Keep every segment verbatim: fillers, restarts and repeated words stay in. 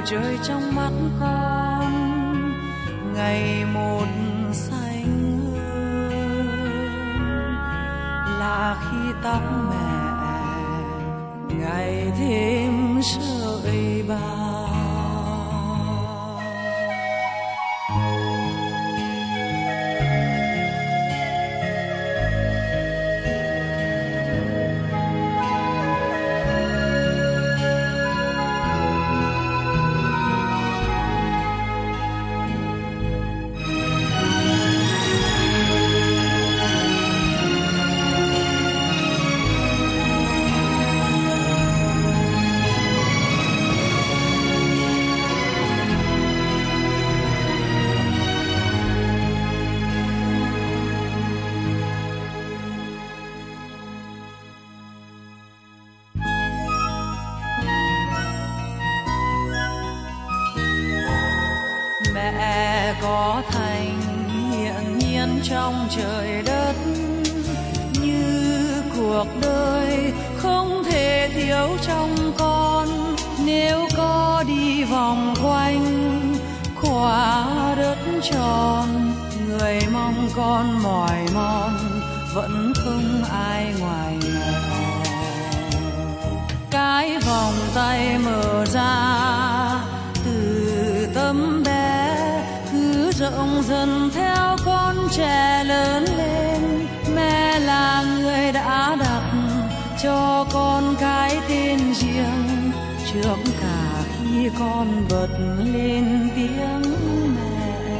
bầu trời trong mắt con ngày một xanh hơn, là khi tóc mẹ ngày thêm sợi bạc. Mẹ có thành hiện nhiên trong trời đất, như cuộc đời không thể thiếu trong con. Nếu có đi vòng quanh quả đất tròn, người mong con mỏi mòn vẫn không ai ngoài mẹ. Cái vòng tay mở ra từ tấm bé, cứ rộng dần theo con trẻ lớn lên. Mẹ là người đã đặt cho con cái tên riêng, trước cả khi con bật lên tiếng mẹ.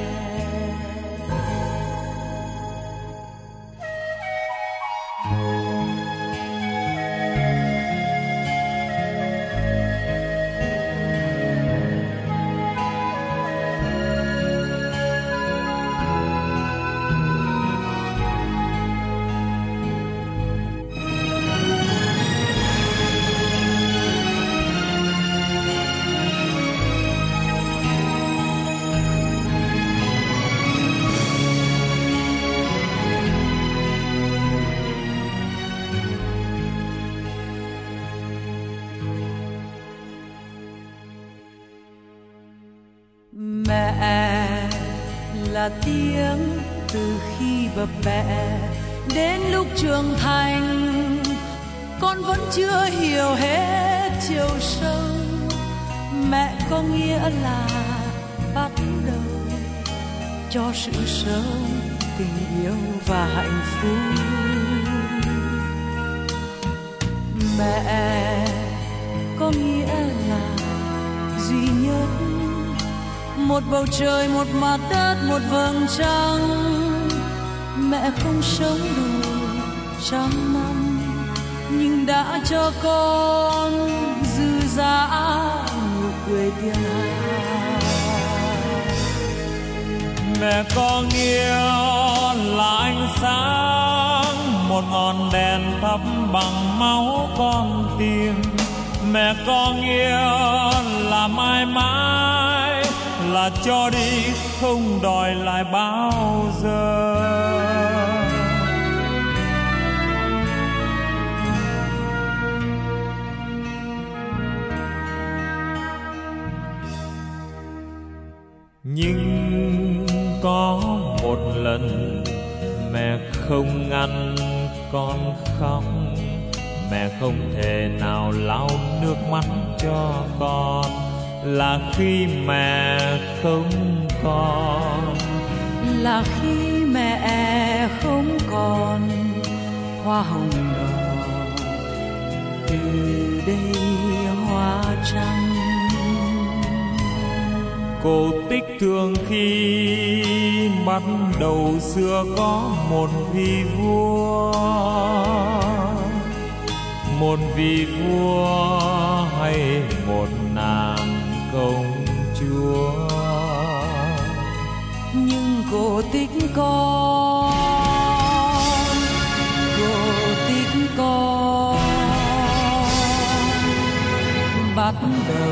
Mẹ là tiếng từ khi bập bẹ đến lúc trưởng thành, con vẫn chưa hiểu hết chiều sâu. Mẹ có nghĩa là bắt đầu cho sự sống, tình yêu và hạnh phúc. Mẹ có nghĩa là duy nhất, một bầu trời, một mặt đất, một vầng trăng. Mẹ không sống đủ trăm năm, nhưng đã cho con dư dả nụ cười thiên hạ. Mẹ có nghĩa là ánh sáng, một ngọn đèn thắp bằng máu con tim. Mẹ có nghĩa là mãi mãi, là cho đi không đòi lại bao giờ. Nhưng có một lần mẹ không ngăn con khóc, mẹ không thể nào lau nước mắt cho con, là khi mẹ không còn, là khi mẹ không còn hoa hồng đỏ, từ đây hoa trắng. Cổ tích thường khi bắt đầu xưa có một vị vua, một vị vua hay một nàng công chúa. Nhưng cổ tích con, cổ tích con bắt đầu